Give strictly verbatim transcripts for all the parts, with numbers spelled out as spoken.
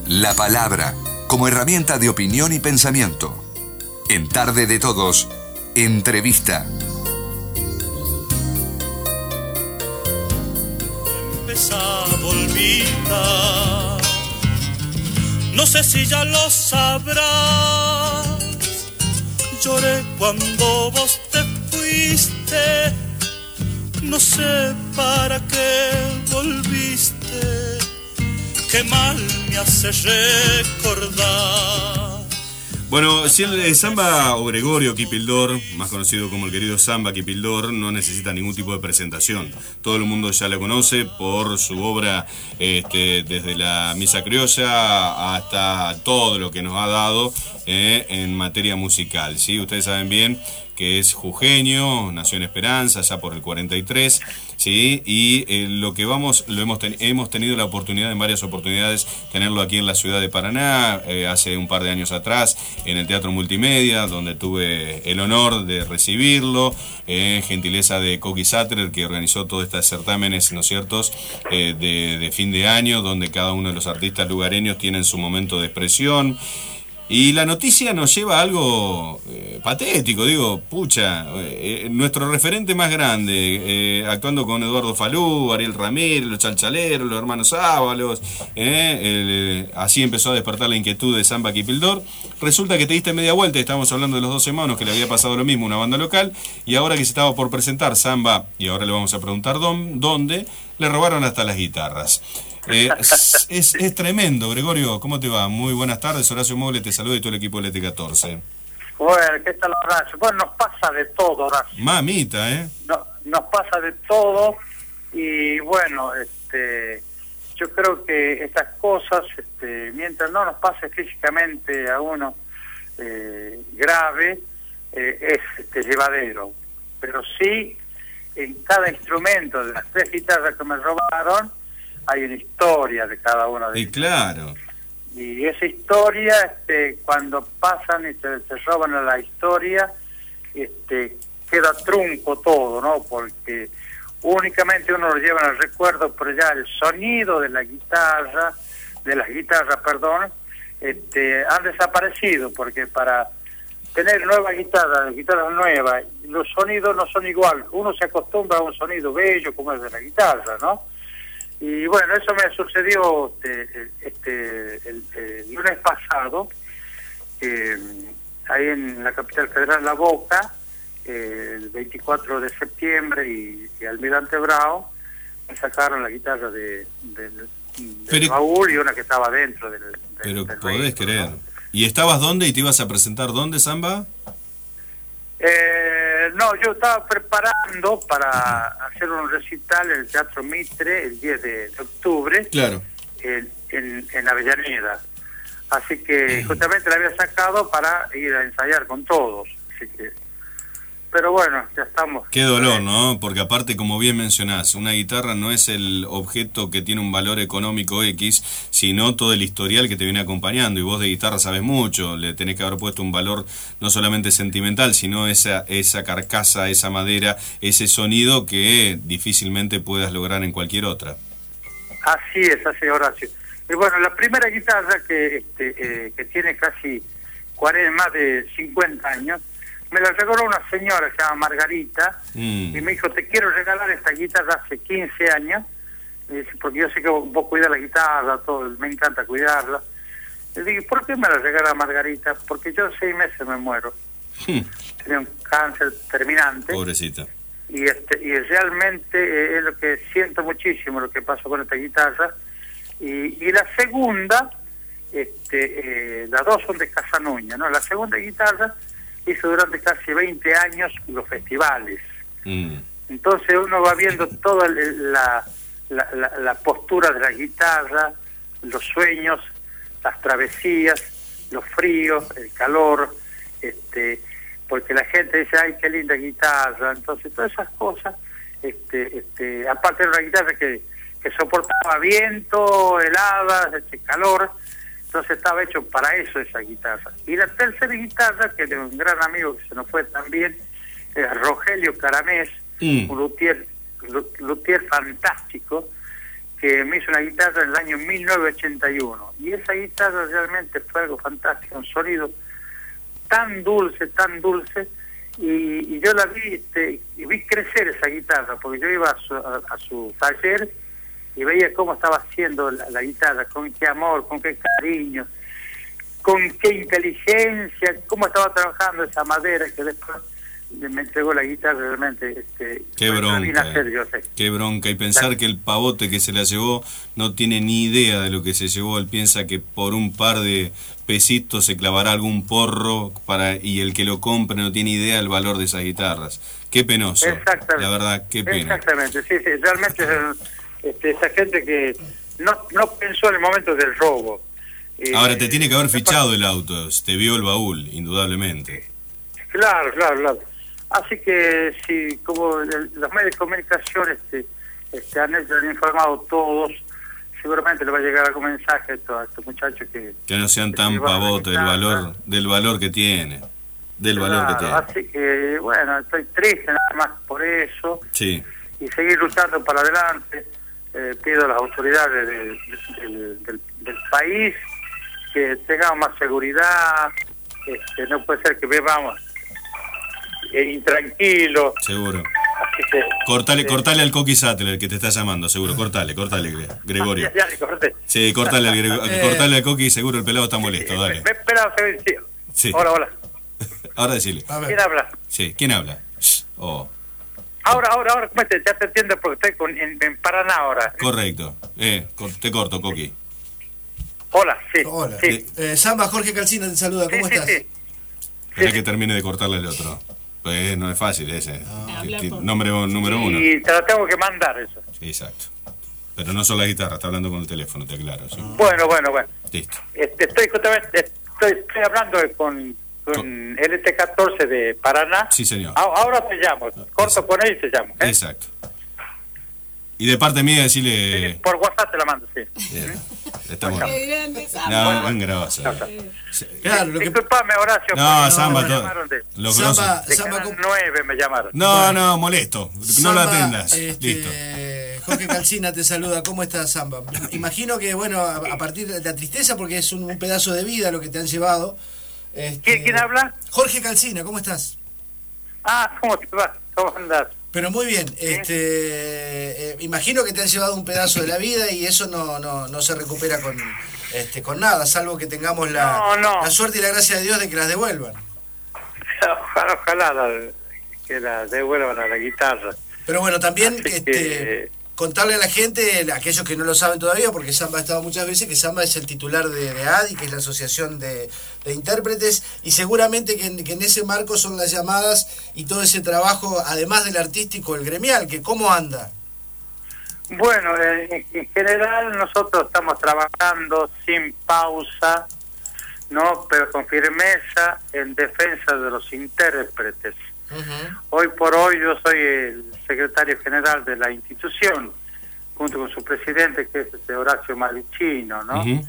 La palabra como herramienta de opinión y pensamiento. En Tarde de Todos, entrevista. Empezaba a olvidar. No sé si ya lo sabrás. Lloré cuando vos te fuiste. No sé para qué volviste. Qué mal me hace recordar. Bueno, si el Samba o Gregorio Kipildor, más conocido como el querido Samba Kipildor, no necesita ningún tipo de presentación. Todo el mundo ya lo conoce por su obra, este, desde la Misa Criolla hasta todo lo que nos ha dado eh, en materia musical, ¿sí? Ustedes saben bien que es jujeño, nació en Esperanza, ya por el cuarenta y tres, ¿sí? Y eh, lo que vamos, lo hemos, ten, hemos tenido la oportunidad, en varias oportunidades, tenerlo aquí en la ciudad de Paraná, eh, hace un par de años atrás, en el Teatro Multimedia, donde tuve el honor de recibirlo, eh, gentileza de Coqui Sattler, que organizó todos estos certámenes, ¿no es cierto?, eh, de, de fin de año, donde cada uno de los artistas lugareños tienen su momento de expresión. Y la noticia nos lleva a algo eh, patético, digo, pucha, eh, nuestro referente más grande, eh, actuando con Eduardo Falú, Ariel Ramírez, los Chalchaleros, los hermanos Ábalos, eh, eh, así empezó a despertar la inquietud de Samba Kipildor. Resulta que te diste media vuelta, estábamos hablando de los doce Monos, que le había pasado lo mismo, una banda local, y ahora que se estaba por presentar Samba, y ahora le vamos a preguntar dónde, le robaron hasta las guitarras. Eh, es, es, es tremendo, Gregorio, ¿cómo te va? Muy buenas tardes, Horacio Moble te saluda y todo el equipo del E T catorce. Bueno, ¿qué tal, Horacio? Bueno, nos pasa de todo, Horacio. Mamita, ¿eh? No, nos pasa de todo y bueno, este, yo creo que estas cosas, este, mientras no nos pase físicamente a uno eh, grave, eh, es este, llevadero. Pero sí, en cada instrumento de las tres guitarras que me robaron, hay una historia de cada uno de ellos. Y claro. Y esa historia, este, cuando pasan y se, se roban a la historia, este, queda trunco todo, ¿no? Porque únicamente uno lo lleva en el recuerdo, pero ya el sonido de la guitarra, de las guitarras, perdón, este, han desaparecido, porque para tener nuevas guitarras, guitarras nuevas, los sonidos no son igual. Uno se acostumbra a un sonido bello como es de la guitarra, ¿no? Y bueno, eso me sucedió este, este el, el lunes pasado, eh, ahí en la capital federal, La Boca, eh, el veinticuatro de septiembre, y, y Almirante Bravo me sacaron la guitarra de, de, del pero, baúl y una que estaba dentro del, del Pero del podés vehículo, creer. ¿no? ¿Y estabas dónde y te ibas a presentar dónde, Samba? Eh, no, yo estaba preparando para hacer un recital en el Teatro Mitre el diez de octubre, claro, en, en, en Avellaneda. Así que justamente la había sacado para ir a ensayar con todos. Así que, pero bueno, ya estamos. Qué dolor, ¿no? Porque aparte, como bien mencionás, una guitarra no es el objeto que tiene un valor económico X, sino todo el historial que te viene acompañando. Y vos de guitarra sabes mucho, le tenés que haber puesto un valor no solamente sentimental, sino esa, esa carcasa, esa madera, ese sonido que difícilmente puedas lograr en cualquier otra. Así es, así es, Horacio. Y bueno, la primera guitarra que, este, eh, que tiene casi cuarenta, más de cincuenta años, me la regaló una señora que se llama Margarita, mm. y me dijo, te quiero regalar esta guitarra hace quince años, y dice, porque yo sé que vos, vos cuidás la guitarra, todo, me encanta cuidarla. Le dije, ¿por qué me la regala Margarita? Porque yo en seis meses me muero. Mm. Tenía un cáncer terminante. Pobrecita. Y, este, y realmente eh, es lo que siento muchísimo, lo que pasó con esta guitarra. Y, y la segunda, este, eh, las dos son de Casanuña, ¿no? La segunda guitarra hizo durante casi veinte años los festivales. Mm. Entonces uno va viendo toda la, la, la, la postura de la guitarra, los sueños, las travesías, los fríos, el calor, este, porque la gente dice, ay, qué linda guitarra. Entonces todas esas cosas, este, este, aparte de una guitarra que, que soportaba viento, heladas, este, calor. Entonces estaba hecho para eso esa guitarra. Y la tercera guitarra, que de un gran amigo que se nos fue también, era Rogelio Caramés, mm. un luthier, luthier fantástico, que que me hizo una guitarra en el año mil novecientos ochenta y uno. Y esa guitarra realmente fue algo fantástico, un sonido tan dulce, tan dulce, y, y yo la vi, este, y vi crecer esa guitarra, porque yo iba a su, a, a su taller y veía cómo estaba haciendo la, la guitarra, con qué amor, con qué cariño, con qué inteligencia, cómo estaba trabajando esa madera que después me entregó la guitarra. Realmente este, qué bronca, hacer, yo sé. Qué bronca, y pensar claro. que el pavote que se la llevó no tiene ni idea de lo que se llevó. Él piensa que por un par de pesitos se clavará algún porro para y el que lo compre no tiene idea del valor de esas guitarras. Qué penoso, la verdad, qué pena. Exactamente, sí, sí, realmente este, esa gente que no, no pensó en el momento del robo. Ahora eh, te tiene que haber fichado el auto, te vio el baúl, indudablemente. Claro, claro, claro. Así que si como el, los medios de comunicación este, este, han, hecho, han informado todos, seguramente le va a llegar algún mensaje a estos, a estos muchachos que... Que no sean tan pavotes del valor, del valor que tiene, del claro, valor que tiene. Así que, bueno, estoy triste nada más por eso. Sí. Y seguir luchando para adelante. Eh, pido a las autoridades de, de, de, del, del país que tengamos más seguridad. Este, no puede ser que bebamos eh, intranquilo. Seguro. Así que, cortale, eh, cortale al Coqui Sattler, el que te está llamando, seguro. Cortale, cortale, Gregorio. Ya, ya le corté. Sí, cortale al, Grego, eh, cortale al Coqui, seguro el pelado está molesto, eh, dale. Me espera, sí. Sí. Hola, hola. Ahora decile. ¿Quién habla? Sí, ¿quién habla? Oh. Ahora, ahora, ahora, ¿cómo te, ya te entiendo porque estoy con, en, en Paraná ahora. Correcto. Eh, te corto, Coqui. Hola, sí. Hola. Sí. Eh, Samba, Jorge Calcina te saluda, ¿cómo sí, estás? Sí, sí. Espera sí. que termine de cortarle el otro. Pues no es fácil ese. Ah, número, número uno. Y te lo tengo que mandar eso. Sí, exacto. Pero no solo la guitarra, está hablando con el teléfono, te aclaro. ¿Sí? Bueno, bueno, bueno. Listo. Este, estoy justamente, estoy, estoy hablando con, con, con L T catorce de Paraná. Sí, señor. A, ahora te llamo. Corto exacto. Con él y te llamo. ¿eh? Exacto. Y de parte mía decirle... Sí, por WhatsApp te la mando, sí. Bien. Está bueno. Qué grande, Samba. No, buen grabazo. No, no. Claro, lo que... Disculpame, Horacio. No, Samba, me todo. llamaron de, Los Samba, de Samba, Canal nueve me llamaron. No, bueno. no, molesto. No Samba, lo atendas. Este, Listo. Jorge Calcina te saluda, ¿cómo estás, Samba? Imagino que, bueno, a, a partir de la tristeza, porque es un, un pedazo de vida lo que te han llevado. Este, ¿Quién, ¿Quién habla? Jorge Calcina, ¿cómo estás? Ah, ¿cómo te va? ¿Cómo andás? Pero muy bien, este, eh, imagino que te han llevado un pedazo de la vida y eso no, no, no se recupera con, este, con nada, salvo que tengamos la, no, no. la suerte y la gracia de Dios de que las devuelvan. Ojalá, ojalá la, que la devuelvan a la guitarra. Pero bueno, también Así este, que... contarle a la gente, a aquellos que no lo saben todavía, porque Samba ha estado muchas veces, que Samba es el titular de, de A D I, que es la Asociación de, de Intérpretes, y seguramente que en, que en ese marco son las llamadas y todo ese trabajo, además del artístico, el gremial, que ¿cómo anda? Bueno, en, en general nosotros estamos trabajando sin pausa, no, pero con firmeza en defensa de los intérpretes. Uh-huh. Hoy por hoy yo soy el secretario general de la institución, junto con su presidente, que es este Horacio Malicino, ¿no? Uh-huh.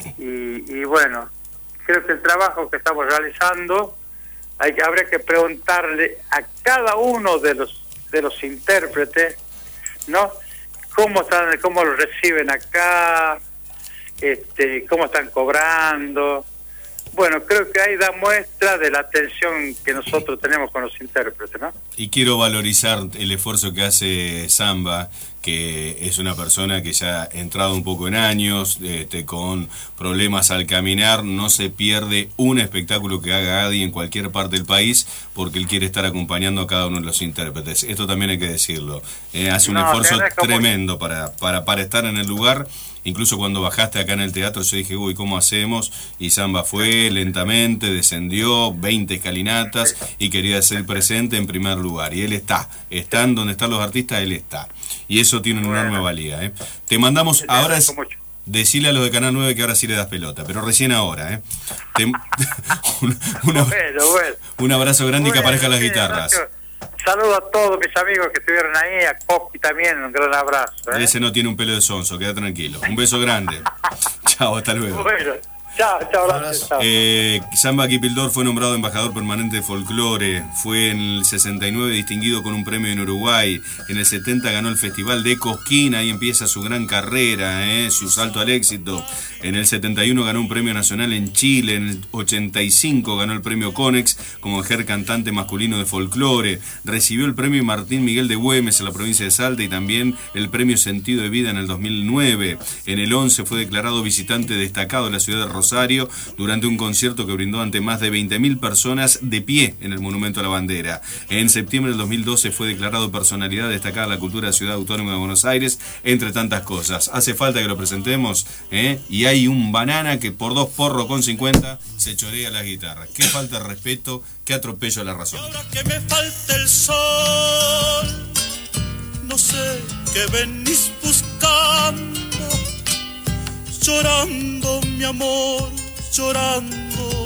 y, y bueno, creo que el trabajo que estamos realizando, hay que, habría que preguntarle a cada uno de los de los intérpretes, ¿no? Cómo están, cómo lo reciben acá, este, cómo están cobrando. Bueno, creo que ahí da muestra de la atención que nosotros tenemos con los intérpretes, ¿no? Y quiero valorizar el esfuerzo que hace Samba, que es una persona que ya ha entrado un poco en años, este, con problemas al caminar, no se pierde un espectáculo que haga A D I en cualquier parte del país, porque él quiere estar acompañando a cada uno de los intérpretes. Esto también hay que decirlo. Eh, hace un no, esfuerzo tremendo para, para, para estar en el lugar. Incluso cuando bajaste acá en el teatro yo dije, uy, ¿cómo hacemos? Y Samba fue lentamente, descendió veinte escalinatas y quería ser presente en primer lugar. Y él está, están donde están los artistas, él está. Y eso tiene una enorme valía. ¿eh? Te mandamos, ahora es, decirle a los de Canal nueve que ahora sí le das pelota, pero recién ahora. ¿eh? Te, un, una, bueno, bueno. un abrazo grande bueno, y que aparezcan las guitarras. Saludos a todos mis amigos que estuvieron ahí, a Coqui también, un gran abrazo. ¿eh? Ese no tiene un pelo de sonso, queda tranquilo. Un beso grande. Chao, hasta luego. Bueno, Chao, chao, gracias. Chao. Eh, Samba Kipildor fue nombrado embajador permanente de folclore. Fue en el sesenta y nueve distinguido con un premio en Uruguay. En el setenta ganó el Festival de Cosquín. Ahí empieza su gran carrera, eh, su salto al éxito. En el setenta y uno ganó un premio nacional en Chile. En el ochenta y cinco ganó el premio Conex como mejor cantante masculino de folclore. Recibió el premio Martín Miguel de Güemes en la provincia de Salta y también el premio Sentido de Vida en el dos mil nueve. En el once fue declarado visitante destacado de la ciudad de Rosario durante un concierto que brindó ante más de veinte mil personas de pie en el Monumento a la Bandera. En septiembre del dos mil doce fue declarado personalidad destacada de la cultura de la Ciudad Autónoma de Buenos Aires, entre tantas cosas. Hace falta que lo presentemos, ¿eh? Y hay un banana que por dos porros con cincuenta se chorea las guitarras. Qué falta de respeto, qué atropello a la razón. Y ahora que me falta el sol, no sé qué venís buscando, llorando mi amor, llorando.